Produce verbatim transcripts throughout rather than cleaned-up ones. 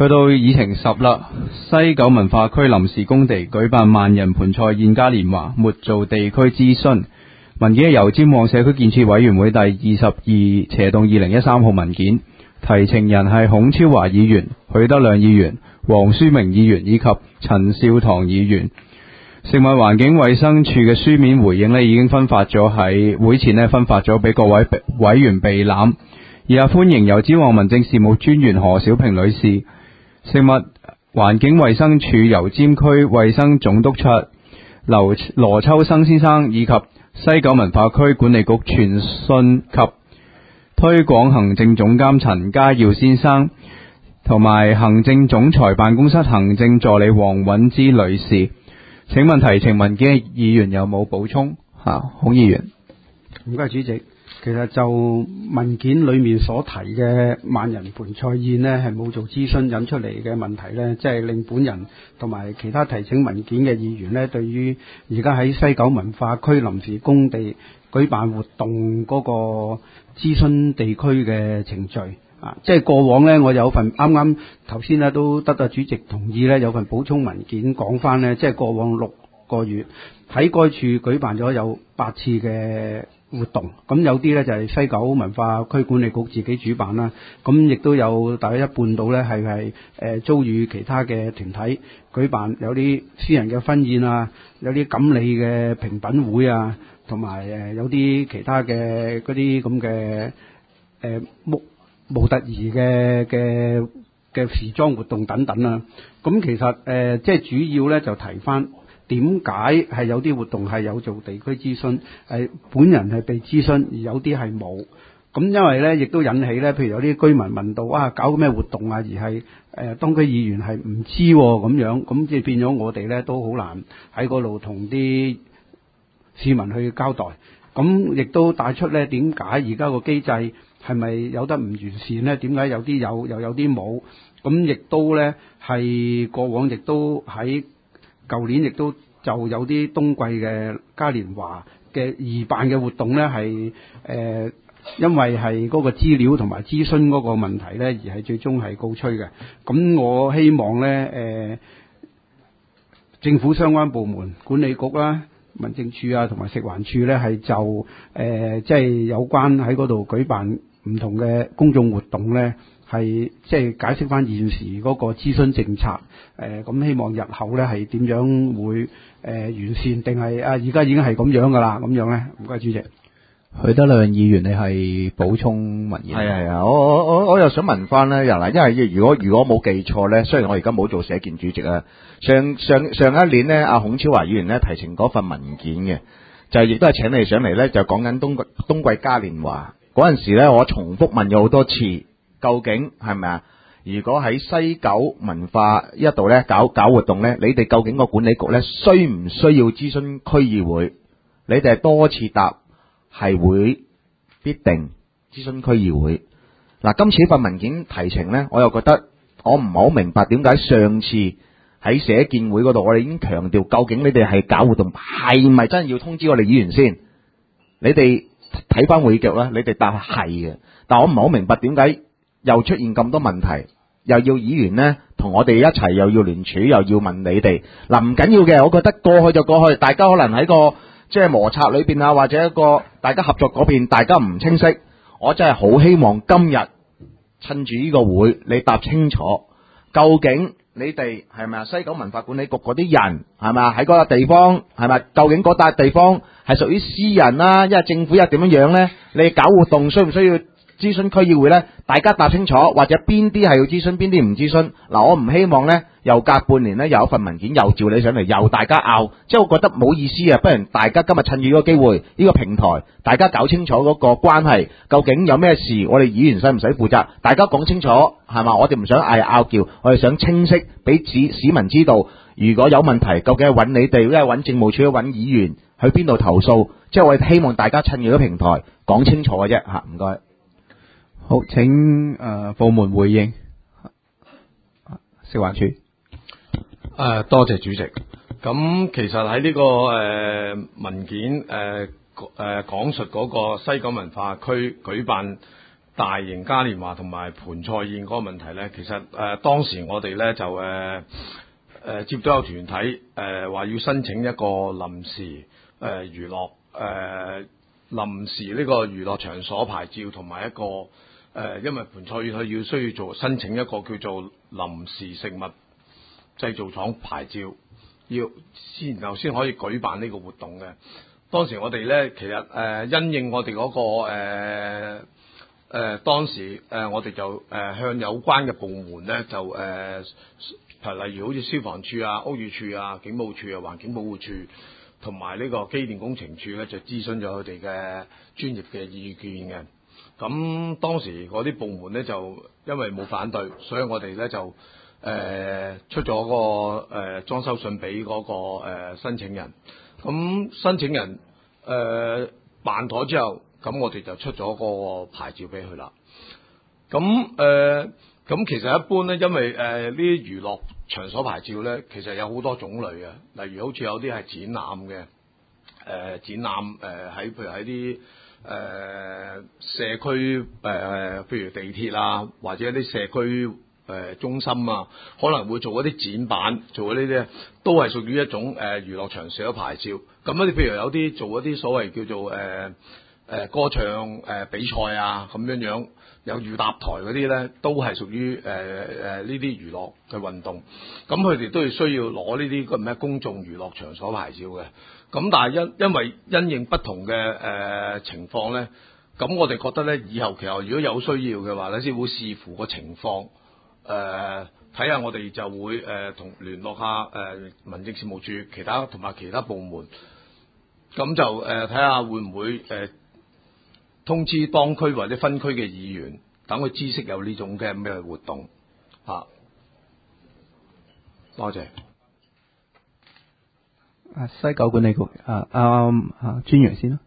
去到議程十啦，西九文化區臨時工地舉辦萬人盆菜宴嘉年華，沒做地區諮詢。文件係由尖旺社區建設委員會第二十二斜棟二零一三號文件，提呈人係孔超華議員、許德亮議員、黃書明議員以及陳少棠議員。食物環境衛生署嘅書面回應呢已經分發咗喺會前呢分發咗俾各位委員備覽。以下歡迎由尖旺民政事務專員何小平女士、食物環境衛生署油尖區衛生總督察劉羅秋生先生以及西九文化區管理局傳訊及推廣行政總監陳家耀先生同埋行政總裁辦公室行政助理黃允芝女士。請問提呈文件嘅議員有冇補充？吓，孔議員。 唔該，主席。其實就文件裏面所提嘅萬人盆菜宴呢，係冇做諮詢引出嚟嘅問題呢，即係令本人同埋其他提請文件嘅議員呢，對於而家喺西九文化區臨時工地舉辦活動嗰個諮詢地區嘅程序啊，即係過往呢，我有份啱啱頭先呢都得到主席同意呢，有份補充文件講翻呢，即係過往六個月喺該處舉辦咗有八次嘅活動，咁有啲呢就係西九文化區管理局自己主辦啦，咁亦都有大約一半到呢係係誒遭遇其他嘅團體舉辦，有啲私人嘅婚宴啊，有啲錦鯉嘅評品會啊，同埋誒有啲其他嘅嗰啲咁嘅誒模模特兒嘅嘅嘅時裝活動等等啦。咁其實誒、呃、即係主要呢就提翻。點解係有啲活動係有做地區諮詢，係本人係被諮詢，而有啲係冇。咁因為呢，亦都引起呢，譬如有啲居民問到啊，搞咩活動啊，而係誒、呃、當區議員係唔知咁樣，咁即係變咗我哋呢都好難喺嗰度同啲市民去交代。咁亦都帶出呢，點解而家個機制係咪有得唔完善呢？點解有啲有又有啲冇？咁亦都呢，係過往亦都喺。舊年亦都就有啲冬季嘅嘉年華嘅義辦嘅活動呢，係誒、呃、因為係嗰個資料同埋諮詢嗰個問題呢，而係最終係告吹嘅。咁我希望呢，誒、呃、政府相關部門管理局啦、民政處啊同埋食環署呢，係就誒即係有關喺嗰度舉辦唔同嘅公眾活動呢。係即係解釋翻現時嗰個諮詢政策，誒、呃、咁希望日後咧係點樣會誒、呃、完善，定係啊而家已經係咁樣噶啦，咁樣咧？唔該，主席。 許德亮議員，你係補充文言？ 係係啊，我我我我又想問翻咧，又嗱，因為如果如果冇記錯咧，雖然我而家冇做社建主席啊，上上上一年咧，阿孔超華議員咧提呈嗰份文件嘅，就亦都係請你上嚟咧，就講緊冬冬季嘉年華嗰陣時咧，我重複問咗好多次。究竟係咪啊？如果喺西九文化一度咧搞搞活動咧，你哋究竟個管理局咧需唔需要諮詢區議會？你哋係多次答係會必定諮詢區議會。嗱，今次份文件提呈咧，我又覺得我唔係好明白點解上次喺社建會嗰度，我哋已經強調，究竟你哋係搞活動係咪真係要通知我哋議員先？你哋睇翻會腳啦，你哋答係嘅，但我唔係好明白點解。又出現咁多問題，又要議員呢同我哋一齊，又要聯署，又要問你哋。嗱，唔緊要嘅，我覺得過去就過去，大家可能喺個即係摩擦裏邊啊，或者一個大家合作嗰邊，大家唔清晰。我真係好希望今日趁住呢個會，你答清楚，究竟你哋係咪啊西九文化管理局嗰啲人係咪啊喺嗰笪地方係咪？究竟嗰笪地方係屬於私人啦，因為政府又點樣樣呢？你搞活動需唔需要諮詢區議會呢？大家答清楚，或者邊啲係要諮詢，邊啲唔諮詢。嗱，我唔希望呢，又隔半年呢，又有一份文件又召你上嚟，又大家拗，即係我覺得冇意思啊！不如大家今日趁住呢個機會，呢、呢個平台，大家搞清楚嗰個關係，究竟有咩事，我哋議員使唔使負責？大家講清楚係嘛？我哋唔想嗌拗撬，我哋想清晰俾市市民知道，如果有問題，究竟係揾你哋，或者揾政務處，揾議員去邊度投訴？即係我哋希望大家趁住個平台講清楚嘅啫嚇，唔該。 好，請誒、呃、部門回應。食環署。 誒，多謝主席。咁其實喺呢、這個誒、呃、文件誒誒講述嗰個西九文化區舉辦大型嘉年華同埋盆菜宴嗰個問題咧，其實誒、呃、當時我哋咧就誒誒、呃呃、接到有團體誒話、呃、要申請一個臨時誒、呃、娛樂誒、呃、臨時呢個娛樂場所牌照，同埋一個誒、呃、因為盆菜宴佢要需要做申請一個叫做臨時食物製造廠牌照，要先然後先可以舉辦呢個活動嘅。當時我哋咧，其實誒、呃、因應我哋嗰、那個誒誒、呃呃、當時誒、呃、我哋就誒、呃、向有關嘅部門咧，就誒，譬、呃、例如好似消防處啊、屋宇署啊、警務處啊、環境保護處同埋呢個機電工程處咧，就諮詢咗佢哋嘅專業嘅意見嘅。咁當時嗰啲部門咧就因為冇反對，所以我哋咧就誒、呃、出咗個誒裝修信俾嗰、那個誒、呃、申請人。咁申請人誒、呃、辦妥之後，咁我哋就出咗個牌照俾佢啦。咁誒咁其實一般咧，因為誒呢啲娛樂場所牌照咧，其實有好多種類嘅，例如好似有啲係展覽嘅，誒、呃、展覽誒喺譬如喺啲誒社區誒、呃，譬如地鐵啊，或者一啲社區。誒中心啊，可能會做一啲展板，做呢啲都係屬於一種誒、呃、娛樂場所牌照。咁咧，譬如有啲做一啲所謂叫做誒誒、呃呃、歌唱誒、呃、比賽啊，咁樣樣有預搭台嗰啲咧，都係屬於誒誒呢啲娛樂嘅運動。咁佢哋都要需要攞呢啲個咩公眾娛樂場所牌照嘅。咁但係因因為因應不同嘅誒、呃、情況咧，咁我哋覺得咧，以後其實如果有需要嘅話咧，先會視乎個情況。誒睇下我哋就會誒同、呃、聯絡下誒、呃、民政事務處其他同埋其他部門，咁就誒睇下會唔會誒、呃、通知當區或者分區嘅議員，等佢知悉有呢種嘅咩活動嚇、啊。多謝。 啊，西九管理局啊啊啊，專員先啦。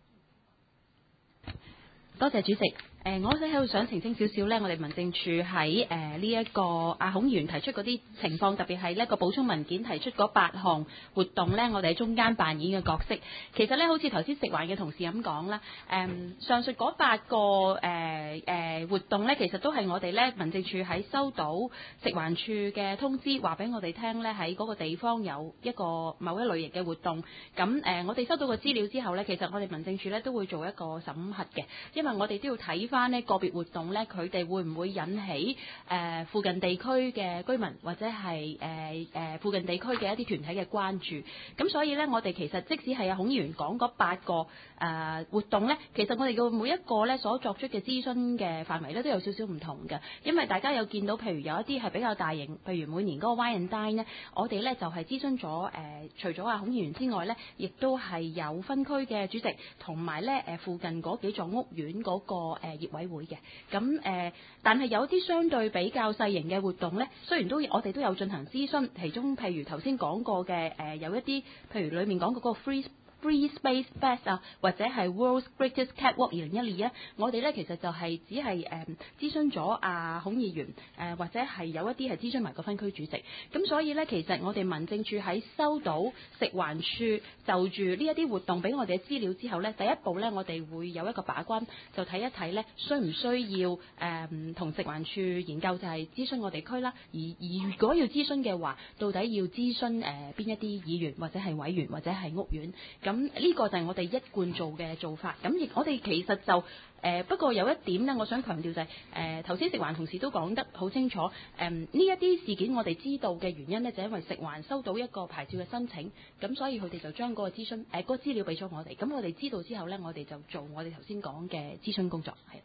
多謝主席。誒、呃，我喺度想澄清少少咧，我哋民政處喺誒呢一個阿孔議員提出嗰啲情況，特別係呢個補充文件提出嗰八項活動咧，我哋喺中間扮演嘅角色。其實咧，好似頭先食環嘅同事咁講啦，誒、呃、上述嗰八個誒誒、呃呃、活動咧，其實都係我哋咧民政處喺收到食環處嘅通知，話俾我哋聽咧，喺嗰個地方有一個某一類型嘅活動。咁誒、呃，我哋收到個資料之後咧，其實我哋民政處咧都會做一個審核嘅，因為我哋都要睇翻。翻呢個別活動咧，佢哋會唔會引起誒、呃、附近地區嘅居民或者係誒誒附近地區嘅一啲團體嘅關注？咁所以咧，我哋其實即使係阿孔議員講嗰八個誒、呃、活動咧，其實我哋嘅每一個咧所作出嘅諮詢嘅範圍咧都有少少唔同嘅，因為大家有見到，譬如有一啲係比較大型，譬如每年嗰個 Wine and Dine 咧，我哋咧就係、是、諮詢咗誒，除咗阿孔議員之外咧，亦都係有分區嘅主席同埋咧誒附近嗰幾座屋苑嗰、那個誒、呃委會嘅，咁誒、呃，但係有啲相對比較細型嘅活動咧，雖然都我哋都有進行諮詢，其中譬如頭先講過嘅誒、呃，有一啲譬如裡面講過嗰個 free Free Space Fest 啊，或者係 World's Greatest Catwalk 二零一二咧，我哋咧其實就係只係誒諮詢咗阿孔議員誒、呃，或者係有一啲係諮詢埋個分區主席。咁所以咧，其實我哋民政處喺收到食環署就住呢一啲活動俾我哋嘅資料之後咧，第一步咧，我哋會有一個把關，就睇一睇咧，需唔需要誒同、呃、食環署研究，就係諮詢我哋區啦。而而如果要諮詢嘅話，到底要諮詢誒邊一啲議員或者係委員或者係屋苑？咁呢個就係我哋一貫做嘅做法。咁亦我哋其實就誒、呃、不過有一點呢，我想強調就係誒頭先食環同事都講得好清楚。誒呢一啲事件我哋知道嘅原因呢，就因為食環收到一個牌照嘅申請，咁所以佢哋就將嗰個諮詢誒嗰個資料俾咗我哋。咁我哋知道之後呢，我哋就做我哋頭先講嘅諮詢工作。係。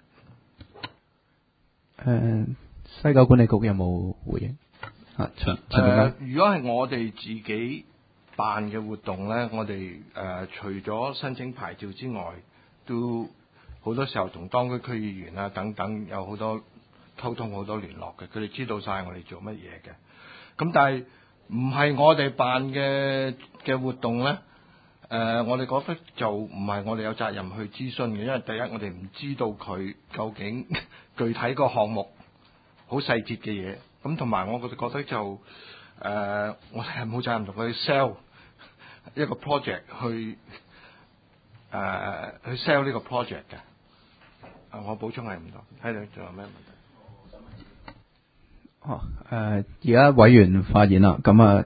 誒、呃，西九管理局有冇回應？啊，陳陳明誒，如果係我哋自己辦嘅活動咧，我哋誒、呃、除咗申請牌照之外，都好多時候同當區區議員啊等等有好多溝通、好多聯絡嘅，佢哋知道晒我哋做乜嘢嘅。咁但係唔係我哋辦嘅嘅活動咧，誒、呃、我哋覺得就唔係我哋有責任去諮詢嘅，因為第一我哋唔知道佢究竟具體個項目好細節嘅嘢，咁同埋我哋覺得就誒、呃、我哋係冇責任同佢 sell 一個 project 去誒、呃、去 sell 呢個 project 嘅。 啊，我補充係唔多。睇你仲有咩問題？ 哦，誒，而家委員發言啦，咁啊，誒，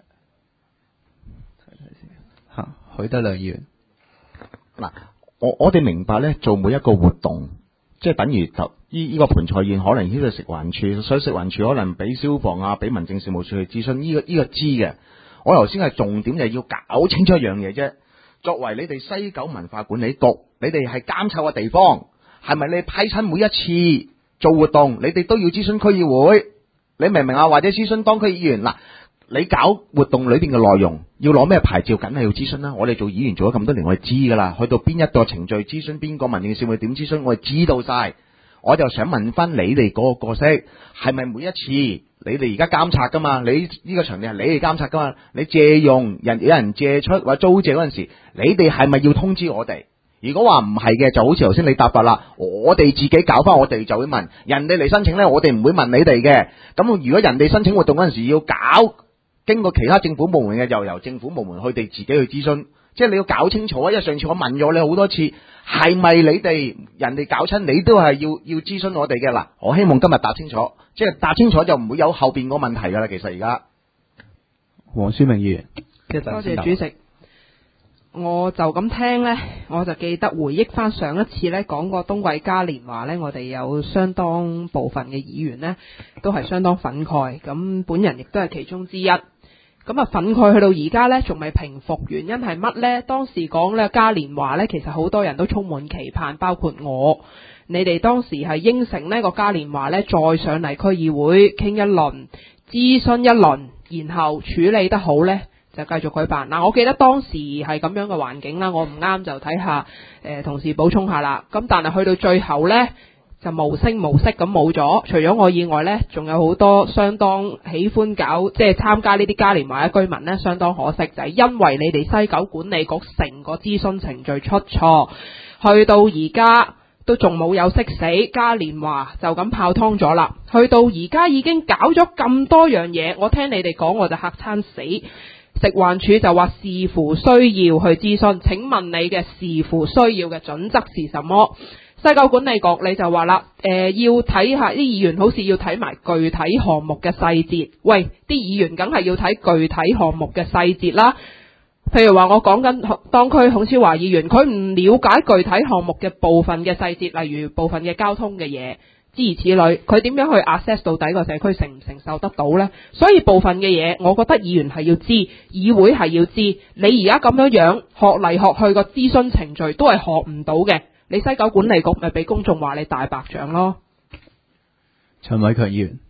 睇睇先嚇，許德亮議員。 嗱，我我哋明白咧，做每一個活動，即係等於就依依個盆菜宴，可能呢個食環署，所以食環署可能俾消防啊，俾民政事務處去諮詢，呢個呢個知嘅。我頭先係重點就係要搞清楚一樣嘢啫。作為你哋西九文化管理局，你哋係監察嘅地方，係咪你批親每一次做活動，你哋都要諮詢區議會？你明唔明啊？或者諮詢當區議員嗱，你搞活動裏邊嘅內容要攞咩牌照，梗係要諮詢啦。我哋做議員做咗咁多年，我哋知噶啦。去到邊一個程序諮詢邊個民政事務點諮詢，我哋知道晒。我就想問翻你哋嗰個角色，係咪每一次你哋而家監察噶嘛？你呢個場地係你哋監察噶嘛？你借用人有人借出或者租借嗰陣時，你哋係咪要通知我哋？如果話唔係嘅，就好似頭先你答法啦，我哋自己搞翻，我哋就會問人哋嚟申請呢，我哋唔會問你哋嘅。咁如果人哋申請活動嗰陣時要搞，經過其他政府部門嘅，又由政府部門佢哋自己去諮詢，即係你要搞清楚啊！因為上次我問咗你好多次，係咪你哋人哋搞親，你都係要要諮詢我哋嘅？嗱，我希望今日答清楚，即係答清楚就唔會有後邊個問題噶啦。其實而家黃書明議員， 多謝主席。我就咁聽呢，我就記得回憶翻上一次呢講過冬季嘉年華呢，我哋有相當部分嘅議員呢都係相當憤慨，咁本人亦都係其中之一。咁啊憤慨去到而家呢，仲未平復，原因係乜呢？當時講呢嘉年華呢，其實好多人都充滿期盼，包括我。你哋當時係應承呢個嘉年華呢，再上嚟區議會傾一輪，諮詢一輪，然後處理得好呢，就繼續舉辦。嗱，我記得當時係咁樣嘅環境啦，我唔啱就睇下誒、呃、同事補充下啦。咁但係去到最後呢，就無聲無息咁冇咗。除咗我以外呢，仲有好多相當喜歡搞即係參加呢啲嘉年華嘅居民呢，相當可惜就係、是、因為你哋西九管理局成個諮詢程序出錯，去到而家都仲冇有息死，嘉年華就咁泡湯咗啦。去到而家已經搞咗咁多樣嘢，我聽你哋講我就嚇親死。食環署就話視乎需要去諮詢，請問你嘅視乎需要嘅準則是什麼？西九管理局你就話啦，誒、呃、要睇下啲議員好似要睇埋具體項目嘅細節。喂，啲議員梗係要睇具體項目嘅細節啦。譬如話我講緊當區孔超華議員，佢唔了解具體項目嘅部分嘅細節，例如部分嘅交通嘅嘢。諸如此類，佢點樣去 assess 到底個社區承唔承受得到呢？所以部分嘅嘢，我覺得議員係要知，議會係要知。你而家咁樣樣學嚟學去個諮詢程序都係學唔到嘅。你西九管理局咪俾公眾話你大白象咯？ 陳偉強議員，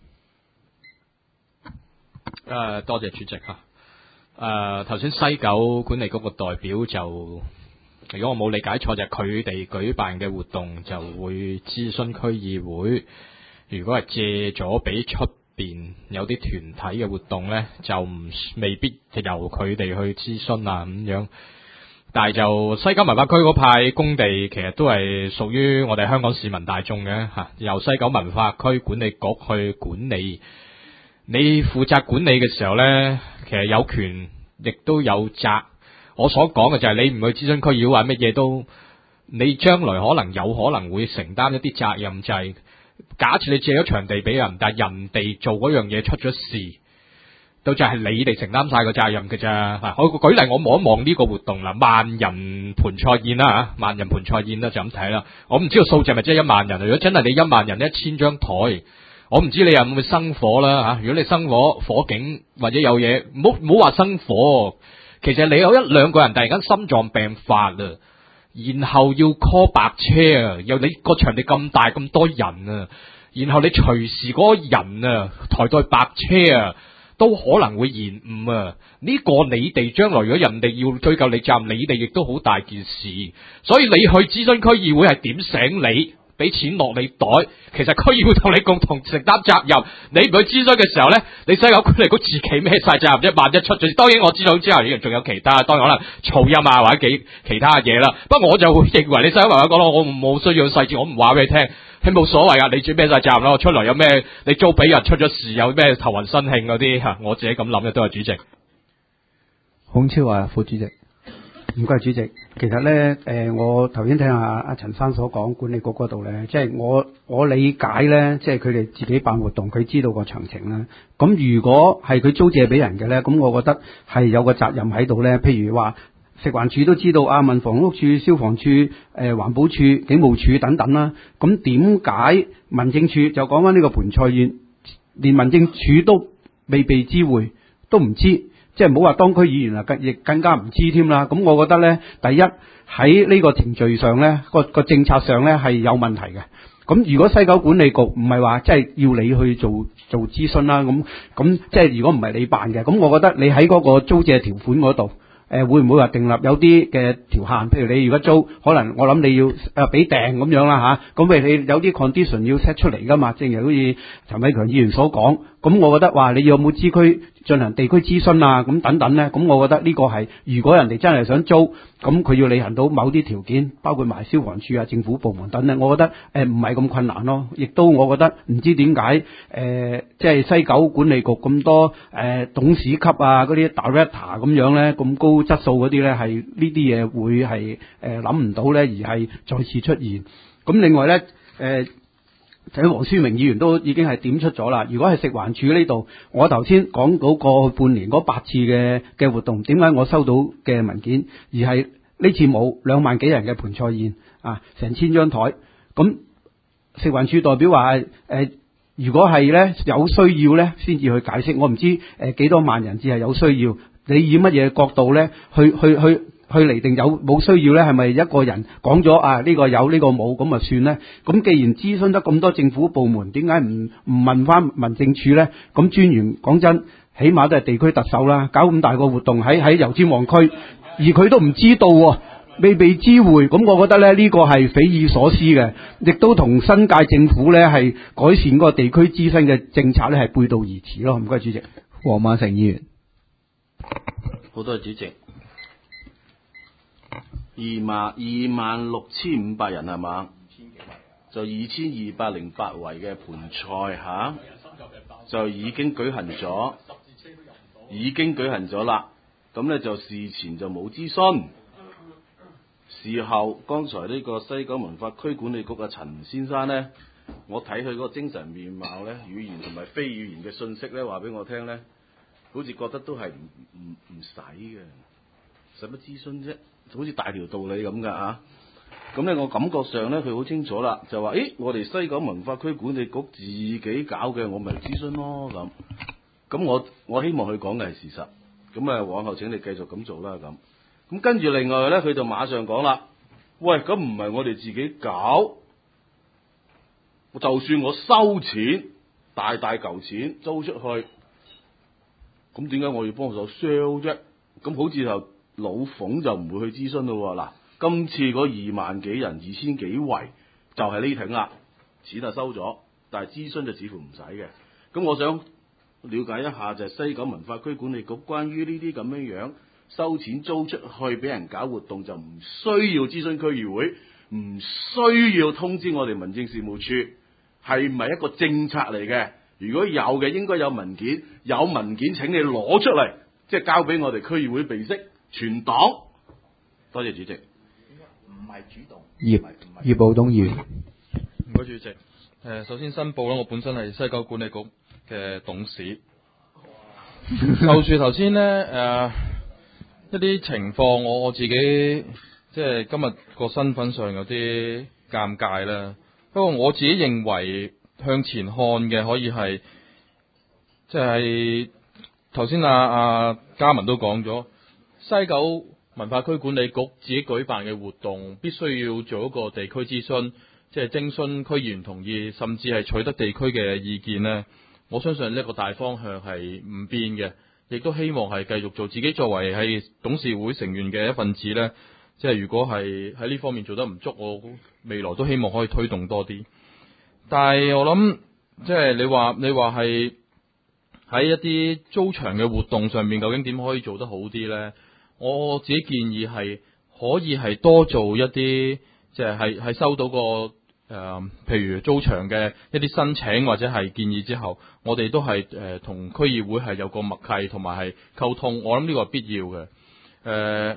誒、呃，多謝主席嚇。誒頭先西九管理局個代表就。如果我冇理解錯，就係佢哋舉辦嘅活動就會諮詢區議會。如果係借咗俾出邊有啲團體嘅活動呢，就唔未必由佢哋去諮詢啊咁樣。但係就西九文化區嗰派工地，其實都係屬於我哋香港市民大眾嘅嚇，由西九文化區管理局去管理。你負責管理嘅時候呢，其實有權亦都有責。我所講嘅就係你唔去諮詢區議會，話乜嘢都，你將來可能有可能會承擔一啲責任，就係假設你借咗場地俾人，但係人哋做嗰樣嘢出咗事，到就係你哋承擔晒個責任嘅咋。嗱，我舉例，我望一望呢個活動啦，萬人盆菜宴啦嚇，萬人盆菜宴啦就咁睇啦。我唔知道數字係咪真係一萬人，如果真係你一萬人一千張台，我唔知你有冇生火啦嚇。如果你生火火警或者有嘢，唔好唔好話生火。其實你有一兩個人突然間心臟病發啦，然後要 call 白車啊，又你個場地咁大咁多人啊，然後你隨時嗰個人啊抬對白車啊都可能會延誤啊，呢個你哋將來如果人哋要追究你責任，你哋亦都好大件事，所以你去諮詢區議會係點醒你？俾錢落你袋，其實區議會同你共同承擔責任。你唔去諮詢嘅時候呢，你西九管理局自己孭晒責任啫。萬一出咗，當然我知道之後，依然仲有其他，當然可能噪音啊或者幾其他嘢啦。不過我就會認為你西九文化講咯，我冇需要細節，我唔話俾你聽，係冇所謂噶。你自己孭晒責任咯。出嚟有咩你租俾人出咗事，有咩頭暈身慶嗰啲嚇，我自己咁諗嘅都係主席。 孔超華副主席。 唔該，主席。其實咧，誒、呃，我頭先聽阿阿陳生所講，管理局嗰度咧，即係我我理解咧，即係佢哋自己辦活動，佢知道個詳情啦。咁如果係佢租借俾人嘅咧，咁我覺得係有個責任喺度咧。譬如話，食環署都知道啊，民房屋處、消防處、誒、呃、環保處、警務處等等啦。咁點解民政處就講翻呢個盆菜宴，連民政處都未被知會，都唔知？即係唔好話當區議員啊，更亦更加唔知添啦。咁我覺得咧，第一喺呢個程序上咧，個個政策上咧係有問題嘅。咁如果西九管理局唔係話即係要你去做做諮詢啦，咁咁即係如果唔係你辦嘅，咁我覺得你喺嗰個租借條款嗰度。誒會唔會話訂立有啲嘅條限？譬如你如果租，可能我諗你要誒俾訂咁樣啦嚇。咁譬如你有啲 condition 要 set 出嚟噶嘛，正如好似陳偉強議員所講。咁我覺得話你有冇支區進行地區諮詢啊？咁等等咧，咁我覺得呢個係如果人哋真係想租，咁佢要履行到某啲條件，包括埋消防處啊、政府部門等等，我覺得誒唔係咁困難咯。亦都我覺得唔知點解誒，即係西九管理局咁多誒、呃、董事級啊嗰啲 director 咁樣咧，咁高質素嗰啲咧，係呢啲嘢會係誒諗唔到咧，而係再次出現。咁另外咧誒。呃就喺黃書明議員都已經係點出咗啦。如果係食環署呢度，我頭先講到過去半年嗰八次嘅嘅活動，點解我收到嘅文件，而係呢次冇兩萬幾人嘅盆菜宴啊，成千張台。咁食環署代表話誒、呃，如果係咧有需要咧，先至去解釋。我唔知誒幾、呃、多萬人至係有需要，你以乜嘢角度咧去去去？去去嚟定有冇需要咧？係咪一個人講咗啊？呢、這個有呢、這個冇咁啊算咧？咁既然諮詢得咁多政府部門，點解唔唔問翻民政處咧？咁專員講真，起碼都係地區特首啦，搞咁大個活動喺喺油尖旺區，而佢都唔知道喎，未被知會。咁我覺得咧呢、這個係匪夷所思嘅，亦都同新界政府咧係改善嗰個地區諮詢嘅政策咧係背道而馳咯。唔該，主席。 黃馬成議員， 好多謝主席。二萬二萬六千五百人係嘛？就二千二百零八圍嘅盆菜嚇，就已經舉行咗，已經舉行咗啦。咁咧就事前就冇諮詢，事後剛才呢個西九文化區管理局嘅陳先生咧，我睇佢嗰個精神面貌咧，語言同埋非語言嘅信息咧，話俾我聽咧，好似覺得都係唔唔唔使嘅，使乜諮詢啫？好似大條道理咁噶嚇，咁咧我感覺上咧佢好清楚啦，就話：誒我哋西九文化區管理局自己搞嘅，我咪諮詢咯咁。咁我我希望佢講嘅係事實，咁啊往後請你繼續咁做啦咁。咁跟住另外咧，佢就馬上講啦：喂，咁唔係我哋自己搞，就算我收錢，大大嚿錢租出去，咁點解我要幫手 sell 啫？咁好似就〜老馮就唔會去諮詢咯嗱，今次嗰二萬幾人、二千幾圍就係呢挺啦，錢就收咗，但係諮詢就似乎唔使嘅。咁我想了解一下就係西九文化區管理局關於呢啲咁樣樣收錢租出去俾人搞活動就唔需要諮詢區議會，唔需要通知我哋民政事務處，係唔係一個政策嚟嘅？如果有嘅，應該有文件，有文件請你攞出嚟，即係交俾我哋區議會備悉。全黨，多謝主席。唔係主動。 葉葉寶東議員， 唔該主席。誒，首先申報啦，我本身係西九管理局嘅董事。就住頭先呢，誒、呃、一啲情況，我我自己即係今日個身份上有啲尷尬啦。不過我自己認為向前看嘅可以係，即係頭先阿阿嘉文都講咗。西九文化區管理局自己舉辦嘅活動，必須要做一個地區諮詢，即係徵詢區議員同意，甚至係取得地區嘅意見呢。我相信呢個大方向係唔變嘅，亦都希望係繼續做。自己作為係董事會成員嘅一份子呢，即係如果係喺呢方面做得唔足，我未來都希望可以推動多啲。但係我諗，即係你話你話係喺一啲租場嘅活動上面，究竟點可以做得好啲呢？我自己建議係可以係多做一啲，即係係係收到個誒、呃，譬如租場嘅一啲申請或者係建議之後，我哋都係誒同區議會係有個默契同埋係溝通。我諗呢個係必要嘅。誒、呃，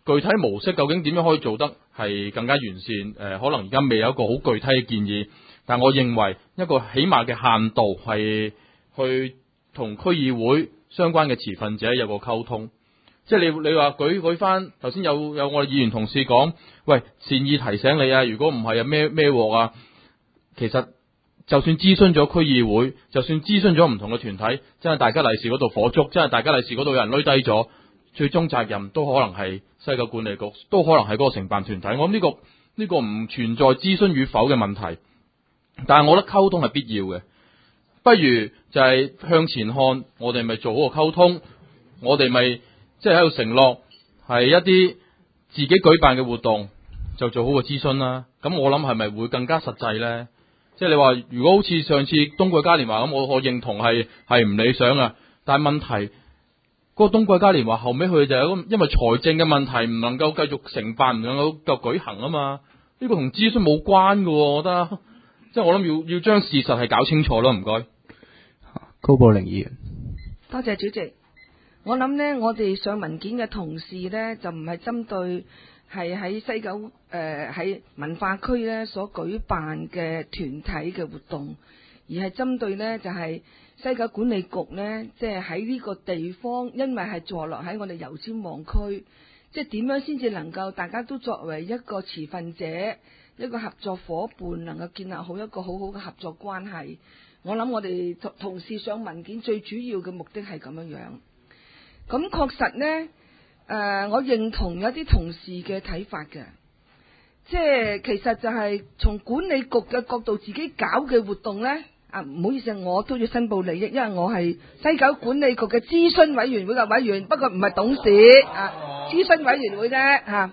具體模式究竟點樣可以做得係更加完善？誒、呃，可能而家未有一個好具體嘅建議，但我認為一個起碼嘅限度係去同區議會相關嘅持份者有個溝通。即係你你話舉舉翻頭先有有我哋議員同事講，喂，善意提醒你啊，如果唔係啊咩咩鑊啊，其實就算諮詢咗區議會，就算諮詢咗唔同嘅團體，真係大家利是嗰度火燭，真係大家利是嗰度有人攞低咗，最終責任都可能係西九管理局，都可能係嗰個承辦團體。我諗呢個呢個唔存在諮詢與否嘅問題，但係我覺得溝通係必要嘅。不如就係向前看，我哋咪做好個溝通，我哋咪即係喺度承諾係一啲自己舉辦嘅活動就做好個諮詢啦。咁我諗係咪會更加實際呢？即係你話如果好似上次冬季嘉年華咁，我我認同係係唔理想啊。但係問題嗰、嗰個冬季嘉年華後尾佢就係因為財政嘅問題唔能夠繼續承辦，唔能夠繼續舉行啊嘛。呢、呢個同諮詢冇關㗎，我覺得即係我諗要要將事實係搞清楚咯。唔該， 高寶玲議員， 多謝主席。我諗呢，我哋上文件嘅同事呢，就唔係針對係喺西九誒喺、呃、文化區呢所舉辦嘅團體嘅活動，而係針對呢就係、是、西九管理局呢，即係喺呢個地方，因為係坐落喺我哋油尖旺區，即係點樣先至能夠大家都作為一個持份者、一個合作伙伴，能夠建立好一個好好嘅合作關係。我諗我哋同同事上文件最主要嘅目的係咁樣樣。咁確實呢，誒、呃，我認同有啲同事嘅睇法嘅，即係其實就係從管理局嘅角度自己搞嘅活動呢。啊，唔好意思，我都要申報利益，因為我係西九管理局嘅諮詢委員會嘅委員，不過唔係董事啊，諮詢委員會啫嚇。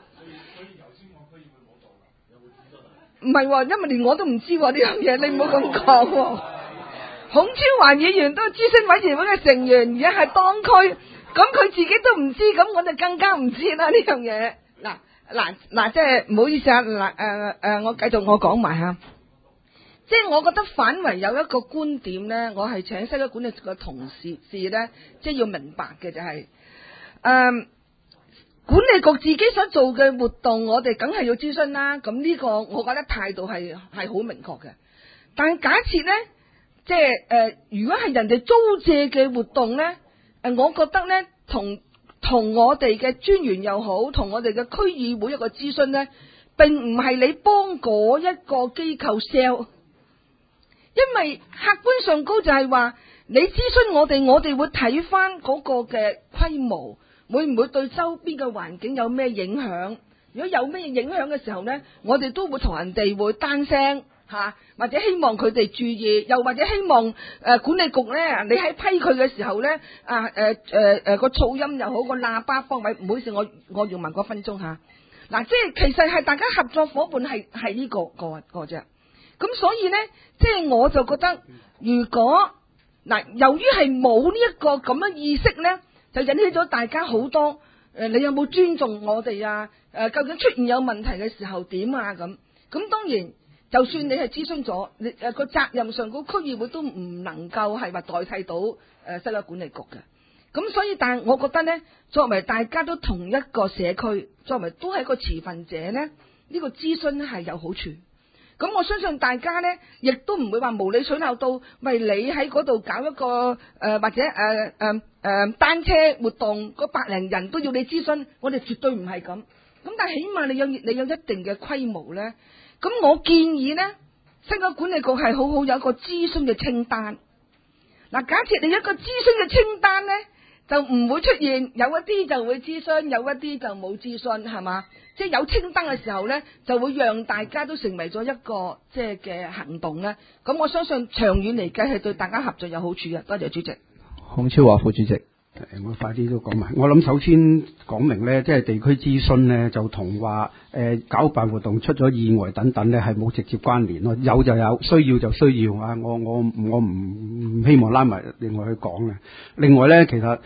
唔係喎，因為連我都唔知喎呢樣嘢，你唔好咁講喎。孔超環議員都係諮詢委員會嘅成員，而家係當區。咁佢自己都唔知，咁我哋更加唔知啦呢樣嘢。嗱嗱嗱，即係唔好意思啊，嗱誒誒，我繼續我講埋嚇。即係我覺得反為有一個觀點咧，我係請西九管理局嘅同事事咧，即係要明白嘅就係、是、誒、呃、管理局自己所做嘅活動，我哋梗係要諮詢啦。咁呢個我覺得態度係係好明確嘅。但係假設咧，即係誒、呃，如果係人哋租借嘅活動咧。誒，我覺得咧，同同我哋嘅專員又好，同我哋嘅區議會一個諮詢咧，並唔係你幫嗰一個機構 sell， 因為客觀上高就係話，你諮詢我哋，我哋會睇翻嗰個嘅規模，會唔會對周邊嘅環境有咩影響？如果有咩影響嘅時候咧，我哋都會同人哋會單聲。吓，或者希望佢哋注意，又或者希望誒、呃、管理局咧，你喺批佢嘅時候咧，啊誒誒誒個噪音又好，個喇叭方位，唔好意思，我我用埋個分鐘吓。嗱、啊，即係其實係大家合作伙伴係係呢個個個啫。咁所以咧，即係我就覺得，如果嗱、啊，由於係冇呢一個咁樣意識咧，就引起咗大家好多誒、呃，你有冇尊重我哋啊？誒、呃，究竟出現有問題嘅時候點啊？咁咁當然。就算你係諮詢咗，你誒個責任上個區議會都唔能夠係話代替到誒西九管理局嘅。咁所以，但係我覺得咧，作為大家都同一個社區，作為都係一個持份者咧，呢個諮詢係有好處。咁我相信大家咧，亦都唔會話無理取鬧到，喂，你喺嗰度搞一個誒或者誒誒誒單車活動，嗰百零人都要你諮詢，我哋絕對唔係咁。咁但係起碼你有你有一定嘅規模咧。咁我建議呢，西九管理局係好好有一個諮詢嘅清單。嗱，假設你一個諮詢嘅清單呢，就唔會出現有一啲就會諮詢，有一啲就冇諮詢，係嘛？即係有清單嘅時候呢，就會讓大家都成為咗一個即係嘅行動呢。咁我相信長遠嚟計係對大家合作有好處嘅。多謝主席。 孔超華副主席。 我快啲都講埋。我諗首先講明咧，即係地區諮詢咧，就同話誒搞辦活動出咗意外等等咧，係冇直接關聯咯。有就有，需要就需要啊！我我我唔唔希望拉埋另外去講嘅。另外咧，其實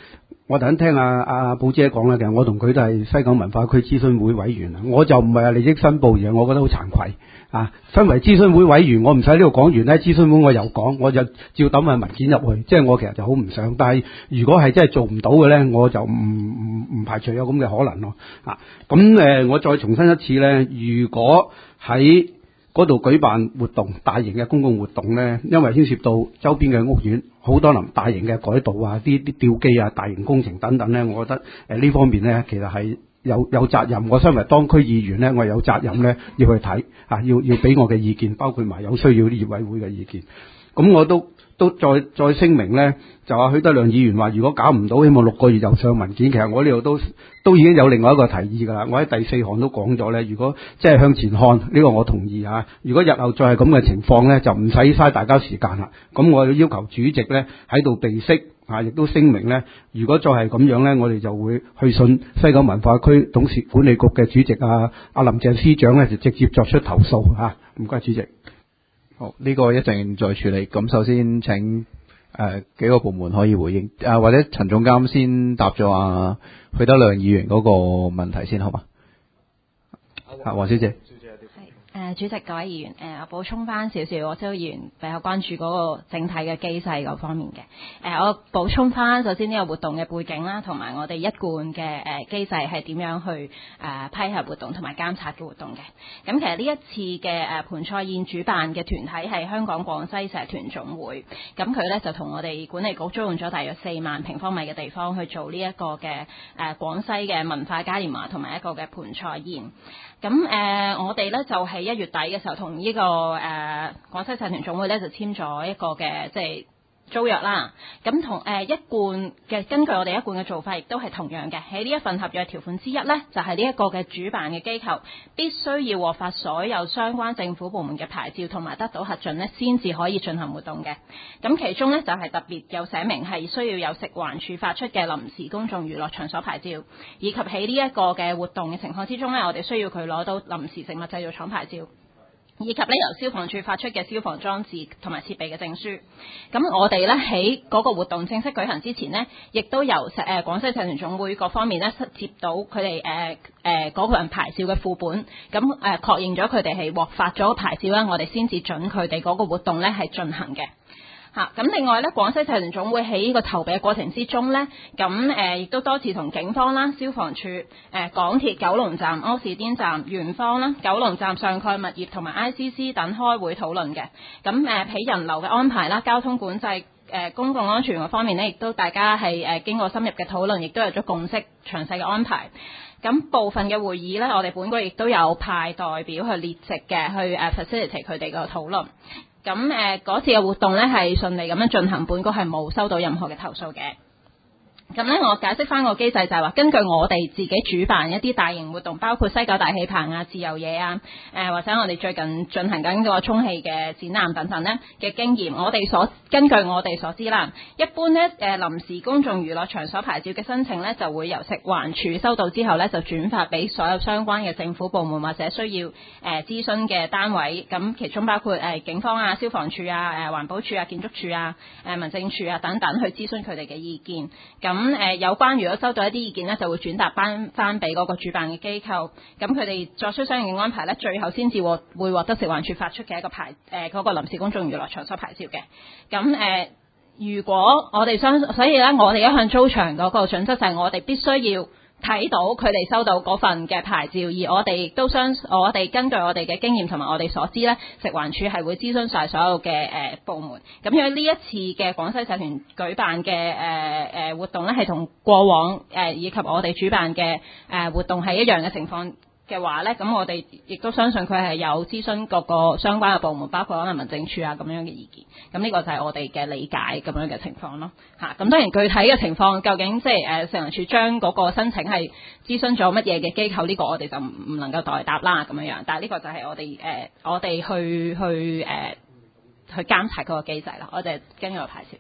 我頭先聽阿阿寶姐講啦，其實我同佢都係西九文化區諮詢會委員啊，我就唔係話利益申報而係我覺得好慚愧啊。身為諮詢會委員，我唔使呢度講完咧，諮詢會我又講，我就照抌份文件入去，即係我其實就好唔想。但係如果係真係做唔到嘅咧，我就唔唔唔排除有咁嘅可能咯。啊，咁誒、呃，我再重申一次咧，如果喺嗰度舉辦活動，大型嘅公共活動咧，因為牽涉到周邊嘅屋苑，好多能大型嘅改道啊、啲啲吊機啊、大型工程等等咧，我覺得誒呢、呃、方面咧，其實係有有責任。我身為當區議員咧，我有責任咧要去睇啊，要要俾我嘅意見，包括埋有需要啲業委會嘅意見。咁我都都再再聲明咧，就話許德亮議員話，如果搞唔到，希望六個月就上文件。其實我呢度都都已經有另外一個提議㗎啦。我喺第四項都講咗咧，如果即係向前看，呢、這個我同意啊。如果日後再係咁嘅情況咧，就唔使嘥大家時間啦。咁我要求主席咧喺度備悉啊，亦都聲明咧，如果再係咁樣咧，我哋就會去信西九文化區董事管理局嘅主席啊，阿林鄭司長咧，就直接作出投訴嚇。唔該，主席。 好，呢、這個一陣再處理。咁首先請誒、呃、幾個部門可以回應，啊或者陳總監先答咗啊許德亮議員嗰個問題先，好嘛？啊，黃小姐。 誒主席各位議員，誒我補充翻少少，我知道議員比較關注嗰個整體嘅機制嗰方面嘅。誒我補充翻首先呢個活動嘅背景啦，同埋我哋一貫嘅誒機制係點樣去誒批核活動同埋監察嘅活動嘅。咁其實呢一次嘅誒盤菜宴主辦嘅團體係香港廣西社團總會，咁佢咧就同我哋管理局租用咗大約四萬平方米嘅地方去做呢一個嘅誒廣西嘅文化嘉年華同埋一個嘅盤菜宴。咁誒、呃，我哋咧就係、是、一月底嘅時候，同呢、這個誒、呃、廣西社團總會咧就簽咗一個嘅即係租約啦。咁同誒一貫嘅根據我哋一貫嘅做法，亦都係同樣嘅。喺呢一份合約條款之一咧，就係呢一個嘅主辦嘅機構必須要獲發所有相關政府部門嘅牌照，同埋得到核准咧，先至可以進行活動嘅。咁其中咧就係、是、特別有寫明係需要有食環署發出嘅臨時公眾娛樂場所牌照，以及喺呢一個嘅活動嘅情況之中咧，我哋需要佢攞到臨時食物製造廠牌照，以及咧由消防處發出嘅消防裝置同埋設備嘅證書。咁我哋咧喺嗰個活動正式舉行之前呢，亦都由誒、呃、廣西社團總會各方面咧接到佢哋誒誒嗰個人牌照嘅副本，咁誒、呃、確認咗佢哋係獲發咗牌照啦，我哋先至准佢哋嗰個活動咧係進行嘅。嚇！咁另外咧，廣西社團總會喺呢個籌備嘅過程之中咧，咁誒亦都多次同警方啦、消防處、誒、呃、港鐵九龍站、柯士甸站、圓方啦、九龍站上蓋物業同埋 I C C 等開會討論嘅。咁誒喺人流嘅安排啦、交通管制、誒、呃、公共安全嗰方面咧，亦都大家係誒、呃、經過深入嘅討論，亦都有咗共識，詳細嘅安排。咁部分嘅會議咧，我哋本局亦都有派代表去列席嘅，去誒 facilitate 佢哋嘅討論。咁誒嗰次嘅活動咧係順利咁樣進行，本局係冇收到任何嘅投訴嘅。咁咧，我解釋翻個機制就係話，根據我哋自己主辦一啲大型活動，包括西九大氣棚啊、自由嘢啊，誒、呃、或者我哋最近進行緊個充氣嘅展覽等等咧嘅經驗，我哋所根據我哋所知啦，一般咧誒臨時公眾娛樂場所牌照嘅申請咧，就會由食環署收到之後咧，就轉發俾所有相關嘅政府部門或者需要誒、呃、諮詢嘅單位，咁其中包括誒、呃、警方啊、消防處啊、誒、呃、環保署啊、建築署啊、誒、呃、民政處啊等等去諮詢佢哋嘅意見。咁咁誒、呃、有關如果收到一啲意見咧，就會轉達翻翻俾嗰個主辦嘅機構，咁佢哋作出相應嘅安排咧，最後先至獲會獲得食環署發出嘅一個牌誒嗰、呃那個臨時公眾娛樂場所牌照嘅。咁誒、呃，如果我哋相所以咧，我哋一向租場嗰個準則就係我哋必須要睇到佢哋收到嗰份嘅牌照，而我哋亦都相我哋根據我哋嘅經驗同埋我哋所知咧，食環署係會諮詢晒所有嘅誒、呃、部門。咁因為呢一次嘅廣西社團舉辦嘅誒誒活動咧，係同過往誒、呃、以及我哋主辦嘅誒、呃、活動係一樣嘅情況嘅話咧，咁我哋亦都相信佢係有諮詢各個相關嘅部門，包括可能民政處啊咁樣嘅意見。咁呢個就係我哋嘅理解咁樣嘅情況咯。嚇、啊，咁當然具體嘅情況，究竟即係誒食環署將嗰個申請係諮詢咗乜嘢嘅機構，呢、呢個我哋就唔唔能夠代答啦咁樣樣。但係呢個就係我哋誒、呃、我哋去去誒、呃、去監察嗰個機制啦。我哋根據個牌照。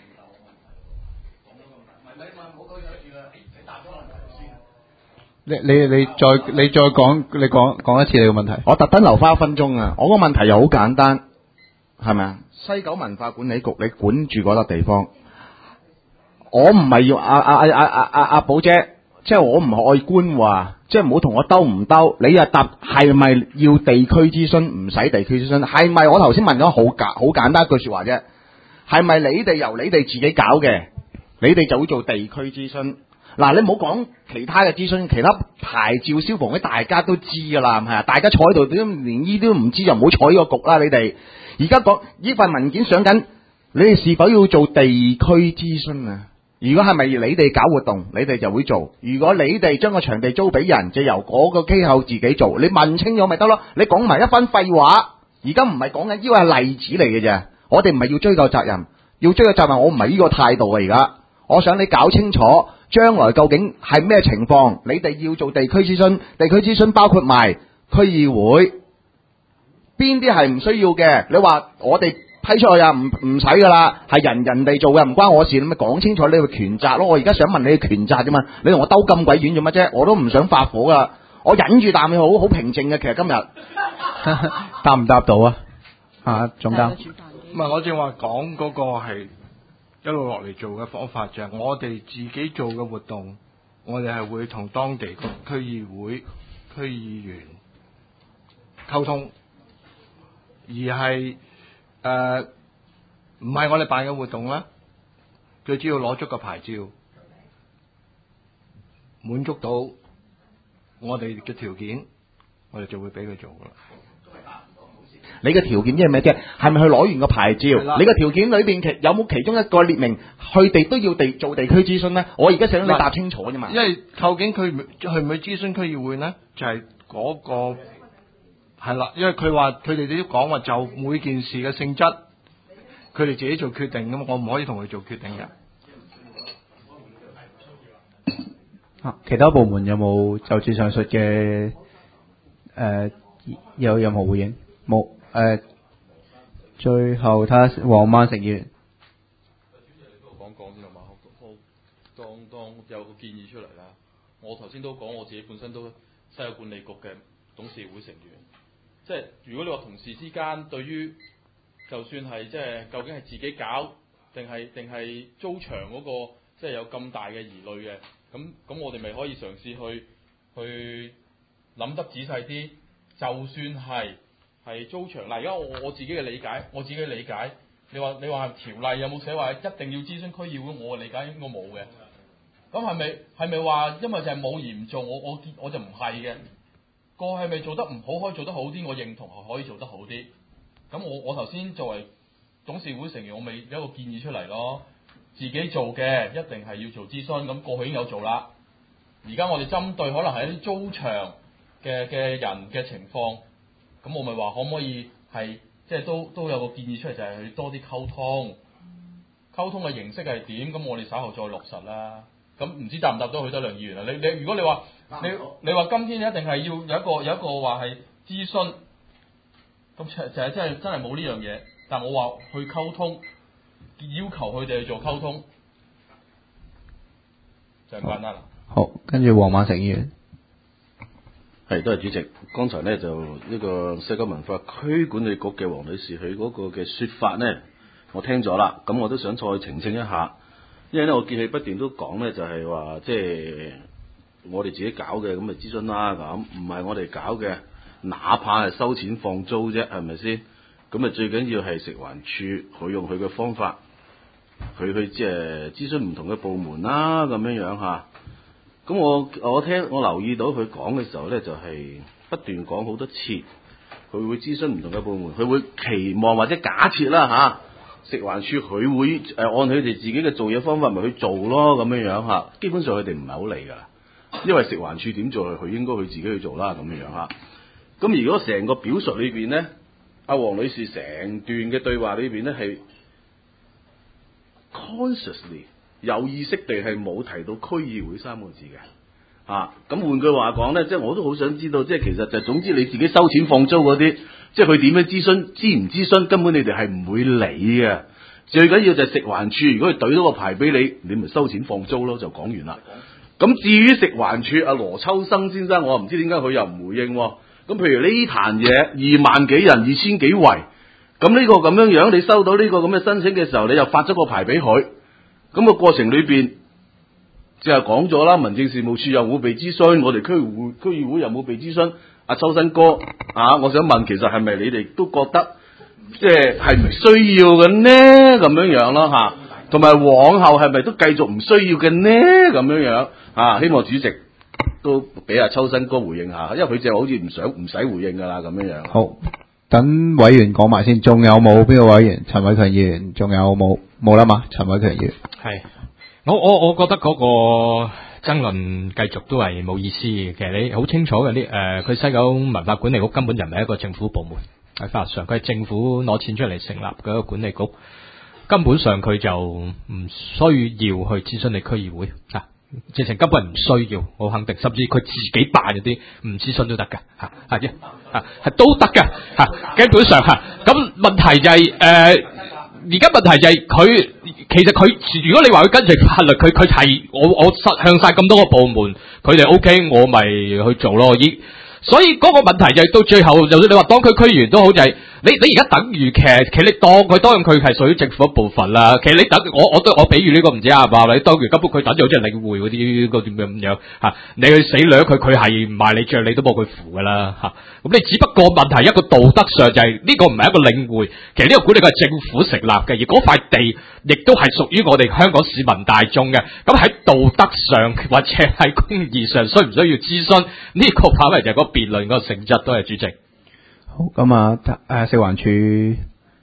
你你你再你再講你講講一次你個問題。 我特登留翻一分鐘啊！我個問題又好簡單，係咪啊？西九文化管理局你管住嗰笪地方， 我唔係要阿阿阿阿阿阿阿寶姐，即係我唔愛官話，即係唔好同我兜唔兜。你又答係咪要地區諮詢？唔使地區諮詢，係咪？我頭先問咗好簡好簡單一句說話啫，係咪你哋由你哋自己搞嘅？你哋就會做地區諮詢。嗱，你唔好講其他嘅諮詢，其他牌照消防嗰啲大家都知㗎啦，係咪啊？大家坐喺度都連呢都唔知，就唔好坐呢個局啦。你哋而家講呢份文件上緊，你哋是否要做地區諮詢啊？如果係咪你哋搞活動，你哋就會做；如果你哋將個場地租俾人，就由嗰個機構自己做。你問清楚咪得咯？你講埋一番廢話，而家唔係講緊，呢個係例子嚟嘅啫。我哋唔係要追究責任，要追究責任，我唔係呢個態度啊！而家我想你搞清楚。將來究竟係咩情況？你哋要做地區諮詢，地區諮詢包括埋區議會，邊啲係唔需要嘅？你話我哋批出去啊，唔唔使噶啦，係人人哋做嘅，唔關我事，你咪講清楚你嘅權責咯。我而家想問你嘅權責啫嘛，你同我兜咁鬼遠做乜啫？我都唔想發火噶，我忍住啖氣好好平靜嘅。其實今日答唔答到啊？啊，總監， 唔係我正話講嗰個係。一路落嚟做嘅方法就係我哋自己做嘅活動，我哋係會同當地個區議會、區議員溝通，而係誒唔係我哋辦嘅活動啦。佢只要攞足個牌照，滿足到我哋嘅條件，我哋就會俾佢做噶啦。 你嘅條件即係咩啫？係咪去攞完個牌照？你嘅條件裏邊其有冇其中一個列明，佢哋都要地做地區諮詢咧？我而家想你答清楚啫嘛。 因為究竟佢去唔去諮詢區議會咧？就係、是、嗰、那個係啦，因為佢話佢哋都講話就每件事嘅性質，佢哋自己做決定咁，我唔可以同佢做決定嘅。 啊，其他部門有冇就住上述嘅誒、呃、有任何回應？冇。誒、呃，最後睇下黃萬成議員。 講講先係嘛？我當當有個建議出嚟啦。我頭先都講我自己本身都西九管理局嘅董事會成員，即係如果你話同事之間對於就算係即係究竟係自己搞定係定係租場嗰、那個，即係有咁大嘅疑慮嘅，咁咁我哋咪可以嘗試去去諗得仔細啲，就算係。係租場嗱，而家我我自己嘅理解，我自己嘅理解，你話你話條例有冇寫話一定要諮詢區議會？我嘅理解應該冇嘅。咁係咪係咪話因為就係冇而唔做？我我我就唔係嘅。個係咪做得唔好可以做得好啲？我認同係可以做得好啲。咁我我頭先作為董事會成員，我咪有一個建議出嚟咯。自己做嘅一定係要做諮詢，咁過去已經有做啦。而家我哋針對可能係一啲租場嘅嘅人嘅情況。咁我咪話可唔可以係即係都都有個建議出嚟，就係去多啲溝通，溝通嘅形式係點？咁我哋稍後再落實啦。咁唔知答唔答到許德亮議員啊？你你如果你話你你話今天一定係要有一個有一個話係諮詢，咁就就係真係真係冇呢樣嘢。但我話去溝通，要求佢哋去做溝通，就係咁簡單啦。 好，跟住黃萬成議員。 係，多謝主席。剛才呢，就呢個西九文化區管理局嘅黃女士佢嗰個嘅說法呢，我聽咗啦。咁我都想再澄清一下，因為呢，我見佢不斷都講呢，就係話即係我哋自己搞嘅咁嘅諮詢啦，咁唔係我哋搞嘅，哪怕係收錢放租啫，係咪先？咁啊最緊要係食環署佢用佢嘅方法，佢去即係諮詢唔同嘅部門啦，咁樣樣嚇。咁我我聽我留意到佢講嘅時候咧，就係、是、不斷講好多次，佢會諮詢唔同嘅部門，佢會期望或者假設啦嚇，食環署佢會誒按佢哋自己嘅做嘢方法咪去做咯，咁樣樣嚇。基本上佢哋唔係好理噶啦，因為食環署點做，佢應該佢自己去做啦，咁樣樣嚇。咁如果成個表述裏邊咧，阿黃女士成段嘅對話裏邊咧係 consciously。有意識地係冇提到區議會三個字嘅，啊，咁換句話講咧，即係我都好想知道，即係其實就總之你自己收錢放租嗰啲，即係佢點樣諮詢，諮唔諮詢，根本你哋係唔會理嘅。最緊要就係食環署，如果佢懟咗個牌俾你，你咪收錢放租咯，就講完啦。咁至於食環署阿羅秋生先生，我唔知點解佢又唔回應。咁譬如呢壇嘢二萬幾人，二千幾圍，咁呢個咁樣樣，你收到呢個咁嘅申請嘅時候，你又發咗個牌俾佢。 咁個過程裏邊，即係講咗啦，民政事務處又冇被諮詢，我哋區議會區議會又冇被諮詢。阿秋生哥啊，我想問，其實係咪你哋都覺得即係係唔需要嘅呢？咁樣樣咯嚇，同埋往後係咪都繼續唔需要嘅呢？咁樣樣啊，希望主席都俾阿秋生哥回應下，因為佢就好似唔想唔使回應㗎啦，咁樣樣。 好，等委員講埋先，仲有冇邊個委員？陳偉強議員，仲有冇？冇啦嘛？陳偉強議員。 係，我我我覺得嗰個爭論繼續都係冇意思嘅。其實你好清楚嘅，呢誒佢西九文化管理局根本就唔係一個政府部門，喺法律上佢係政府攞錢出嚟成立嘅一個管理局，根本上佢就唔需要去諮詢你區議會啊，直情根本唔需要，我肯定，甚至佢自己辦嗰啲唔諮詢都得㗎嚇，係嘅嚇，係都得㗎嚇，基本上嚇。咁問題就係、是、誒。呃而家問題就係佢，其實佢如果你話佢跟住法律，佢佢係我我向晒咁多個部門，佢哋 O K， 我咪去做咯。依所以嗰個問題就係到最後，就算你話當區區議員都好，就係、是、你你而家等於其實其實你當佢當佢係屬於政府一部分啦。其實你等我我都我比喻呢個唔知啊嘛，你當佢根本佢等住好似領匯嗰啲嗰啲咁樣嚇，你去死掠佢，佢係唔賣你帳，你都冇佢符噶啦嚇。咁你只不過問題一個道德上就係、是、呢、這個唔係一個領匯，其實呢個管理係政府成立嘅，而嗰塊地亦都係屬於我哋香港市民大眾嘅。咁喺道德上或者喺公義上，需唔需要諮詢呢、這個範圍就係個辯論個性質都係主席。 好，咁啊，誒食環署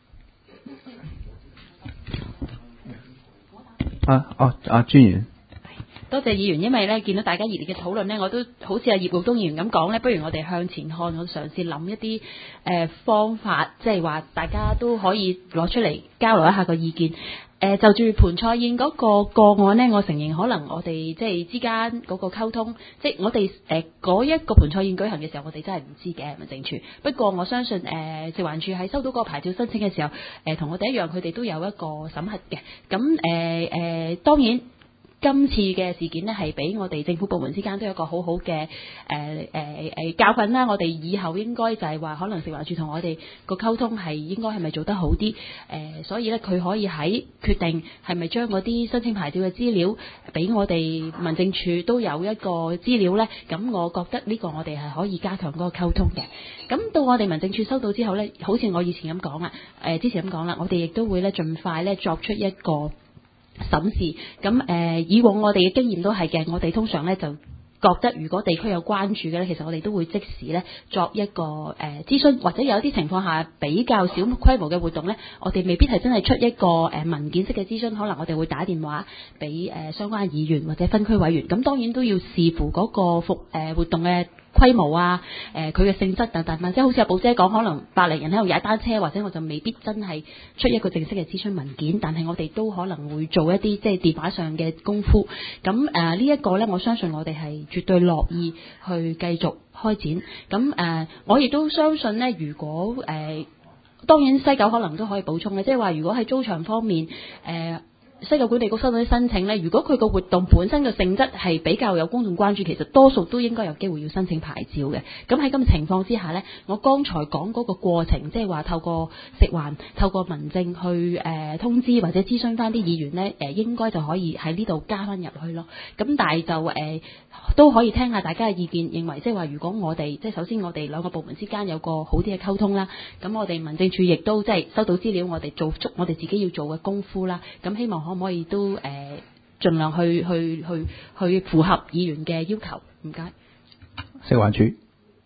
啊，哦，啊專員。 多謝議員，因為咧見到大家熱烈嘅討論呢，我都好似阿葉傲東議員咁講呢，不如我哋向前看，我嘗試諗一啲誒、呃、方法，即係話大家都可以攞出嚟交流一下個意見。誒、呃、就住盤菜宴嗰個個案呢，我承認可能我哋即係之間嗰個溝通，即係我哋誒嗰一個盤菜宴舉行嘅時候，我哋真係唔知嘅民政處。不過我相信誒、呃、食環署喺收到個牌照申請嘅時候，誒、呃、同我哋一樣，佢哋都有一個審核嘅。咁誒誒當然。今次嘅事件呢，係俾我哋政府部門之間都有一個好好嘅誒誒誒教訓啦。我哋以後應該就係話，可能食環署同我哋個溝通係應該係咪做得好啲？誒、呃，所以咧佢可以喺決定係咪將嗰啲申請牌照嘅資料俾我哋民政處都有一個資料咧。咁我覺得呢個我哋係可以加強嗰個溝通嘅。咁到我哋民政處收到之後咧，好似我以前咁講啊，誒、呃、之前咁講啦，我哋亦都會咧盡快咧作出一個審視。咁誒、呃，以往我哋嘅經驗都係嘅，我哋通常咧就覺得，如果地區有關注嘅咧，其實我哋都會即時咧作一個誒、呃、諮詢，或者有啲情況下比較小規模嘅活動咧，我哋未必係真係出一個誒、呃、文件式嘅諮詢，可能我哋會打電話俾誒、呃、相關議員或者分區委員。咁當然都要視乎嗰個服誒、呃、活動嘅規模啊，誒佢嘅性質等等，即係好似阿寶姐講，可能百零人喺度踩單車，或者我就未必真係出一個正式嘅諮詢文件，但係我哋都可能會做一啲即係電話上嘅功夫。咁誒、呃這個、呢一個咧，我相信我哋係絕對樂意去繼續開展。咁誒、呃，我亦都相信咧，如果誒、呃、當然西九可能都可以補充嘅，即係話如果喺租場方面誒。呃西九管理局收到啲申請呢，如果佢個活動本身嘅性質係比較有公眾關注，其實多數都應該有機會要申請牌照嘅。咁喺咁嘅情況之下呢，我剛才講嗰個過程，即係話透過食環、透過民政去誒、呃、通知或者諮詢翻啲議員呢，誒、呃、應該就可以喺呢度加翻入去咯。咁但係就誒、呃、都可以聽下大家嘅意見，認為即係話如果我哋即係首先我哋兩個部門之間有個好啲嘅溝通啦，咁我哋民政處亦都即係收到資料，我哋做足我哋自己要做嘅功夫啦。咁希望可唔可以都誒、呃、盡量去去去去符合議員嘅要求？唔該。 食環署。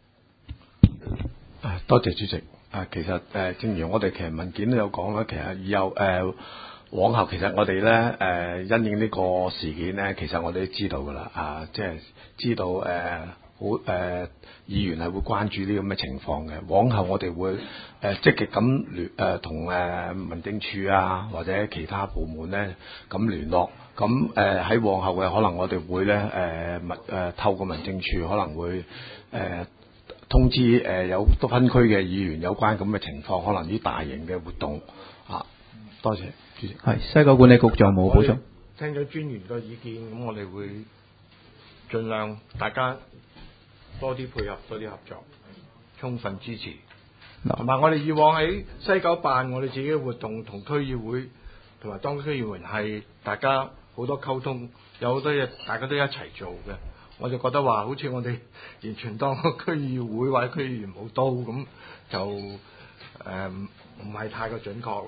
多謝主席。啊，其實誒、呃，正如我哋其實文件都有講啦，其實以後誒、呃、往後其實我哋咧誒因應呢個事件咧，其實我哋都知道噶啦，啊，即係知道誒好誒議員係會關注呢咁嘅情況嘅。往後我哋會誒、呃、積極咁聯誒同誒民政處啊或者其他部門咧咁聯絡。咁誒喺往後嘅可能我哋會咧誒民誒透過民政處可能會誒。呃通知誒、呃、有多分區嘅議員有關咁嘅情況，可能啲大型嘅活動啊。多謝主席。 係西九管理局仲有冇補充？ 聽咗專員嘅意見，咁我哋會盡量大家多啲配合，多啲合作，充分支持。同埋我哋以往喺西九辦我哋自己嘅活動，同區議會同埋當區區議員係大家好多溝通，有好多嘢大家都一齊做嘅。我就覺得話，好似我哋完全當個區議會或者區議員冇刀咁，就誒唔唔係太過準確咯。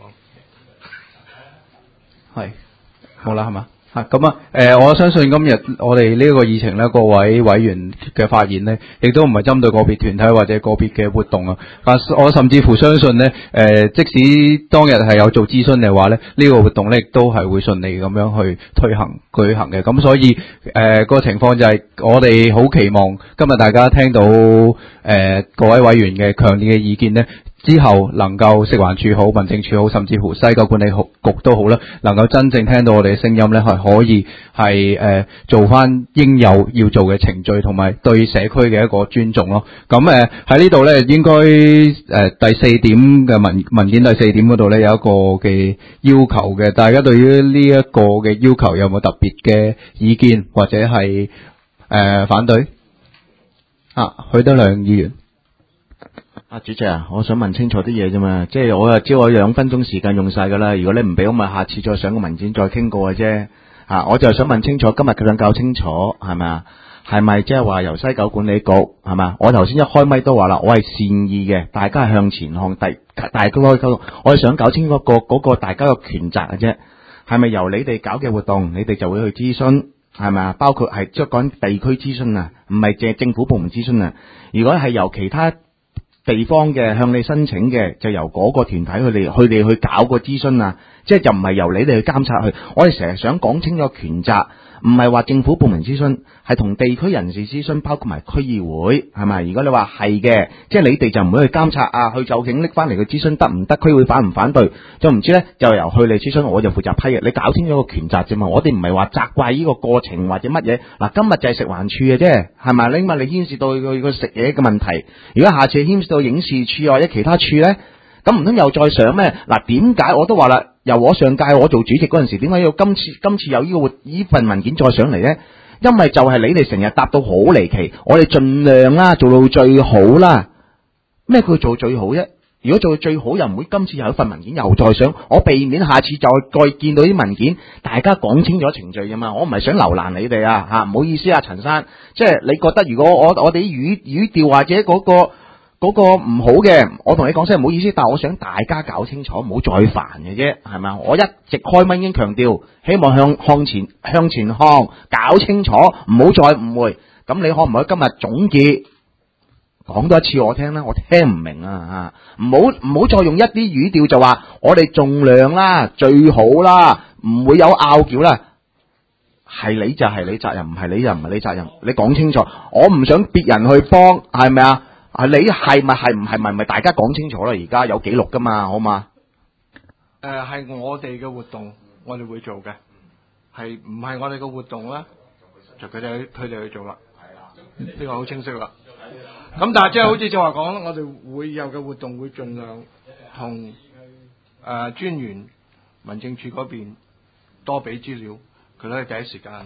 係好啦，係嘛？啊，咁啊，誒，我相信今日我哋呢個議程咧，各位委員嘅發言呢，亦都唔係針對個別團體或者個別嘅活動啊。啊，我甚至乎相信呢，誒、呃，即使當日係有做諮詢嘅話咧，呢、這個活動咧亦都係會順利咁樣去推行舉行嘅。咁所以，誒、呃，個情況就係我哋好期望今日大家聽到誒、呃、各位委員嘅強烈嘅意見呢，之後能夠食環署好、民政處好，甚至乎西九管理局都好啦，能夠真正聽到我哋嘅聲音咧，係可以係誒、呃、做翻應有要做嘅程序，同埋對社區嘅一個尊重咯。咁誒喺呢度咧，應該誒、呃、第四點嘅文文件第四點嗰度咧有一個嘅要求嘅，大家對於呢一個嘅要求有冇特別嘅意見或者係誒、呃、反對？啊，許德亮議員。 啊，主席啊，我想問清楚啲嘢啫嘛，即係我啊知我兩分鐘時間用晒噶啦，如果你唔俾我咪下次再上個文件再傾過嘅啫。啊，我就係想問清楚，今日佢想搞清楚係咪啊？係咪即係話由西九管理局係嘛？我頭先一開咪都話啦，我係善意嘅，大家係向前看，大大家溝通，我係想搞清楚個嗰個大家嘅權責嘅啫。係咪由你哋搞嘅活動，你哋就會去諮詢係咪啊？包括係即係講地區諮詢啊，唔係淨係政府部門諮詢啊。如果係由其他地方嘅向你申請嘅，就由嗰個團體佢哋佢哋去搞個諮詢啊，即係就唔係由你哋去監察佢。我哋成日想講清楚權責，唔係話政府部門諮詢，係同地區人士諮詢，包括埋區議會，係咪？如果你話係嘅，即係你哋就唔會去監察啊，去究竟拎翻嚟嘅諮詢得唔得，區會反唔反對，就唔知咧，就由佢哋諮詢，我就負責批嘅。你搞清楚個權責啫嘛，我哋唔係話責怪呢個過程或者乜嘢。嗱，今日就係食環署嘅啫，係咪？你問你牽涉到佢個食嘢嘅問題，如果下次牽涉到影視處或者其他處咧，咁唔通又再上咩？嗱，點解我都話啦，由我上屆我做主席嗰陣時，點解要今次今次有呢個呢份文件再上嚟咧？因為就係你哋成日答到好離奇，我哋盡量啦，做到最好啦。咩叫做最好啫？如果做到最好，又唔會今次有一份文件又再上，我避免下次就再見到啲文件，大家講清楚程序㗎嘛。我唔係想留難你哋啊，吓，唔好意思啊，陳生，即係你覺得如果我我哋啲語語調或者嗰個。嗰個唔好嘅，我同你講聲唔好意思，但係我想大家搞清楚，唔好再煩嘅啫，係咪？我一直開咪已經強調，希望向向前向前看，搞清楚，唔好再誤會。咁你可唔可以今日總結講多一次我聽啦？我聽唔明啊嚇！唔好唔好再用一啲語調就話我哋盡量啦，最好啦，唔會有拗撬啦。係你就係你責任，唔係你就唔係你責任。你講清楚，我唔想別人去幫，係咪啊？啊！你係咪係唔係咪咪大家講清楚啦？而家有記錄噶嘛，好嘛？ 誒、呃，係我哋嘅活動，我哋會做嘅。係唔係我哋嘅活動咧？就佢哋佢哋去做啦。係啦，呢個好清晰啦。咁但係即係好似就話講，我哋會有嘅活動會盡量同誒、呃、專員民政處嗰邊多俾資料，佢都可以第一時間誒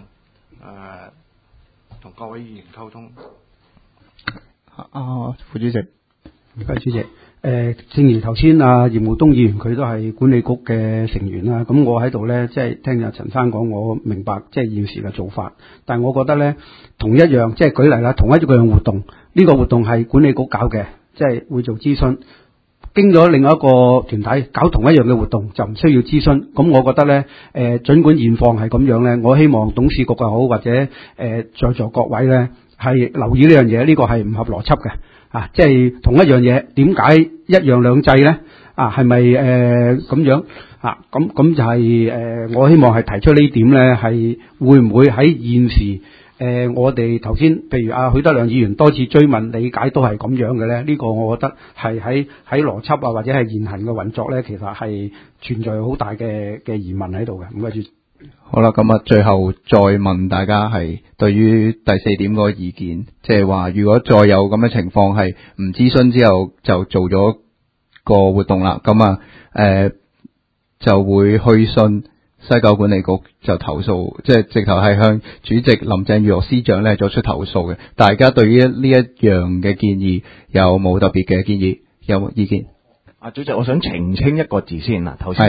同、呃、各位議員溝通。 啊，副主席，唔該，主席。誒、呃，正如頭先啊，嚴浩東議員佢都係管理局嘅成員啦。咁我喺度咧，即係聽阿陳生講，我明白即係現時嘅做法。但係我覺得咧，同一樣，即係舉例啦，同一樣活動，呢、這個活動係管理局搞嘅，即係會做諮詢。經咗另外一個團體搞同一樣嘅活動，就唔需要諮詢。咁我覺得咧，誒、呃，儘管現況係咁樣咧，我希望董事局又好，或者誒、呃、在座各位咧，係留意呢樣嘢，呢個係唔合邏輯嘅啊！即係同一樣嘢，點解一樣兩制咧？啊，係咪誒咁樣啊？咁咁就係、是、誒、呃，我希望係提出呢點咧，係會唔會喺現時誒、呃，我哋頭先譬如阿許德亮議員多次追問理解都係咁樣嘅咧？呢、這個我覺得係喺喺邏輯啊，或者係現行嘅運作咧，其實係存在好大嘅嘅疑問喺度嘅。唔該，主席。 好啦，咁啊，最後再問大家係對於第四點嗰個意見，即係話如果再有咁嘅情況係唔諮詢之後就做咗個活動啦，咁啊誒就會去信西九管理局就投訴，即係直頭係向主席林鄭月娥司長咧作出投訴嘅。大家對於呢一樣嘅建議有冇特別嘅建議？有冇意見？ 啊，主席，我想澄清一個字先嗱，頭先嗱。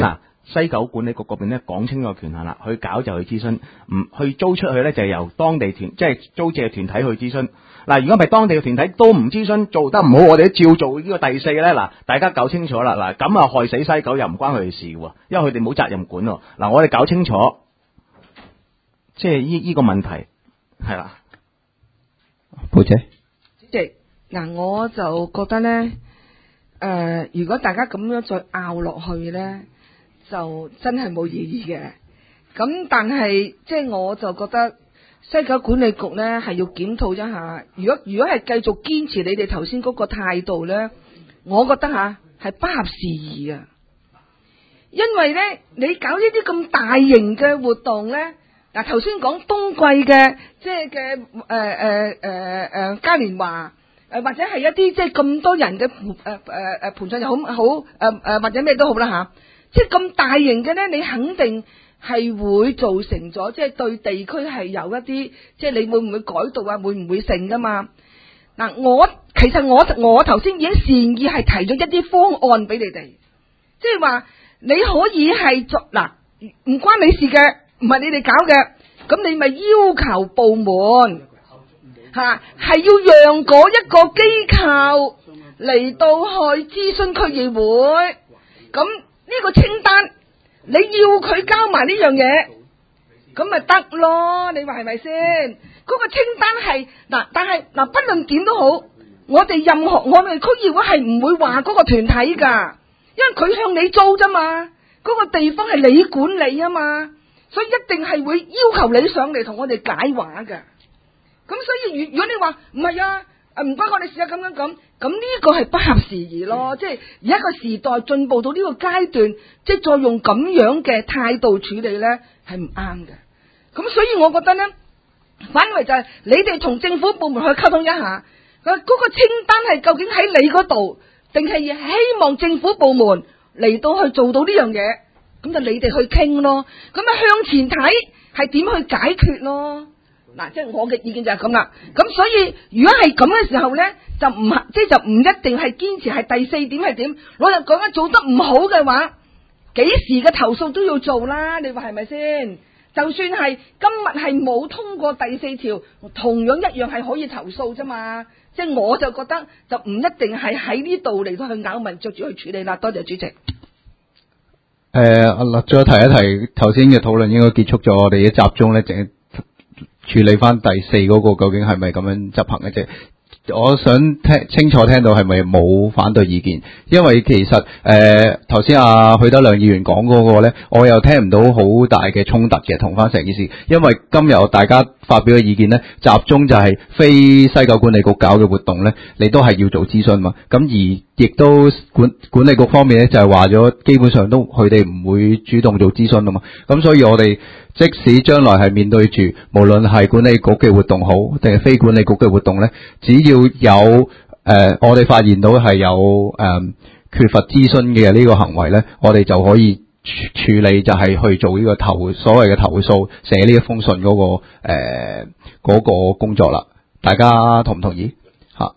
西九管理局嗰邊咧講清楚權限啦，去搞就去諮詢，唔去租出去咧就係由當地團即係租借團體去諮詢。嗱，如果唔係當地嘅團體都唔諮詢，做得唔好，我哋都照做呢個第四嘅咧。嗱，大家搞清楚啦。嗱，咁啊害死西九又唔關佢哋事喎，因為佢哋冇責任管喎。嗱，我哋搞清楚，即係呢呢個問題係啦。 寶姐， 主席，嗱，我就覺得咧，誒、呃，如果大家咁樣再拗落去咧，就真係冇意義嘅。咁但係即係我就覺得西九管理局咧係要檢討一下，如果如果係繼續堅持你哋頭先嗰個態度咧，我覺得吓係不合時宜啊。因為咧，你搞呢啲咁大型嘅活動咧，嗱頭先講冬季嘅即係嘅誒誒誒誒嘉年華。誒或者係一啲即係咁多人嘅誒誒誒盤上又好好誒誒或者咩都好啦吓，即係咁大型嘅咧，你肯定係會造成咗即係對地區係有一啲即係你會唔會改動啊？會唔會成噶嘛？嗱，我其實我我頭先已經善意係提咗一啲方案俾你哋，即係話你可以係作嗱唔關你事嘅，唔係你哋搞嘅，咁你咪要求部門。吓，係要讓嗰一個機構嚟到去諮詢區議會，咁呢個清單你要佢交埋呢樣嘢，咁咪得咯？你話係咪先？嗰個清單係嗱，但係嗱，不論點都好，我哋任何我哋區議會係唔會話嗰個團體噶，因為佢向你租啫嘛，嗰個地方係你管理啊嘛，所以一定係會要求你上嚟同我哋解話噶。咁所以如如果你話唔係啊，誒唔關我哋事啊咁樣咁，咁呢個係不合時宜咯。即係而家個時代進步到呢個階段，即係再用咁樣嘅態度處理咧，係唔啱嘅。咁所以我覺得咧，反為就係你哋同政府部門去溝通一下，嗰、嗰個清單係究竟喺你嗰度，定係希望政府部門嚟到去做到呢樣嘢，咁就你哋去傾咯。咁啊向前睇係點去解決咯。嗱，即係我嘅意見就係咁啦。咁所以如果係咁嘅時候咧，就唔即係就唔一定係堅持係第四點係點。老實講，做得唔好嘅話，幾時嘅投訴都要做啦。你話係咪先？就算係今日係冇通過第四條，同樣一樣係可以投訴啫嘛。即係我就覺得就唔一定係喺呢度嚟到去咬文嚼字去處理啦。多謝主席。誒、 呃，嗱，再提一提頭先嘅討論應該結束咗，我哋嘅集中咧，淨係處理翻第四嗰個究竟係咪咁樣執行嘅啫？我想聽清楚聽到係咪冇反對意見？因為其實誒頭先阿許德亮議員講嗰個咧，我又聽唔到好大嘅衝突嘅，同翻成件事。因為今日大家發表嘅意見咧，集中就係非西九管理局搞嘅活動咧，你都係要做諮詢嘛。咁而亦都管管理局方面咧就係話咗，基本上都佢哋唔會主動做諮詢啊嘛。咁所以我哋即使將來係面對住無論係管理局嘅活動好，定係非管理局嘅活動咧，只要有誒、呃、我哋發現到係有誒、呃、缺乏諮詢嘅呢個行為咧，我哋就可以處理，就係去做呢個投所謂嘅投訴，寫呢一封信嗰、那個誒嗰、呃那個工作啦。大家同唔同意？吓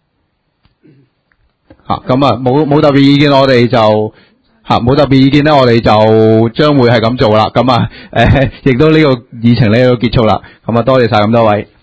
吓咁啊，冇冇特別意見，我哋就。吓冇特別意見咧，我哋就將會係咁做啦。咁啊，誒，亦都呢個議程呢個結束啦。咁啊，多謝晒咁多位。